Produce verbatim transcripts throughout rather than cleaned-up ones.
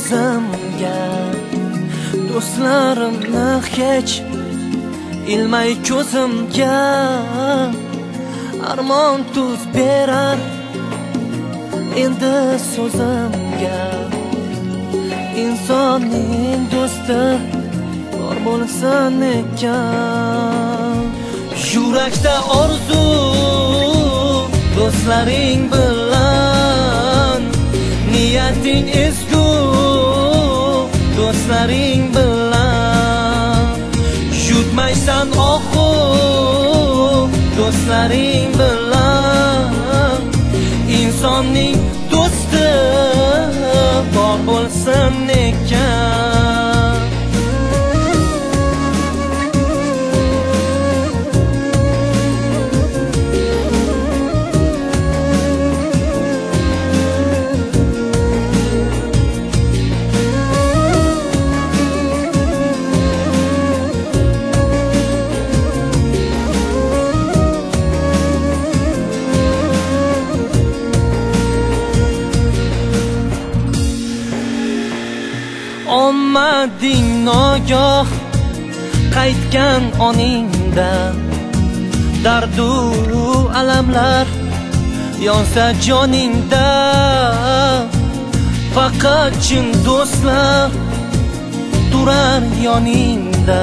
o'zimga do'stlarimni hech ilmay ko'zimga armon tuz berar endi so'zimga insonning do'sti bor bo'lsin ekan yurakda orzu do'stlaring bilan niyating ezgu do'stlaring bilan yutmaysan oxu do'stlaring bilan insonning do'sti bor bo'lsin ekan omading nogoh qaytgan oningdan dardu alamlar yonsa joningda faqat chin do'stlar turar yoningda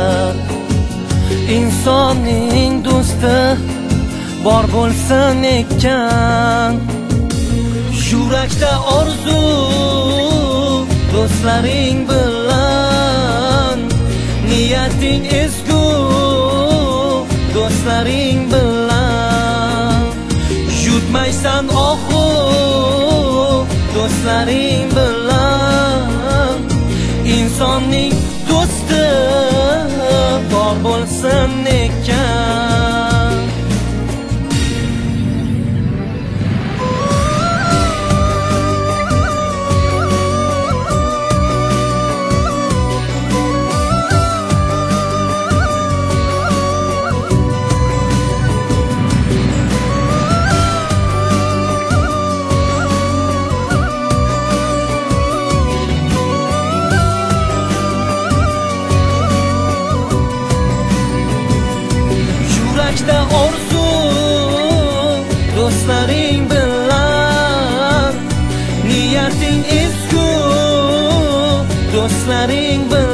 insonning do'sti bor bo'lsin ekan yurakda orzu do'stlaring bilan niyating ezgu do'stlaring bilan yutmaysan oxu do'stlaring bilan insonning do'sti bor bo'lsin ekan orzu do'stlaring bilan niyating ezgu do'stlaring bilan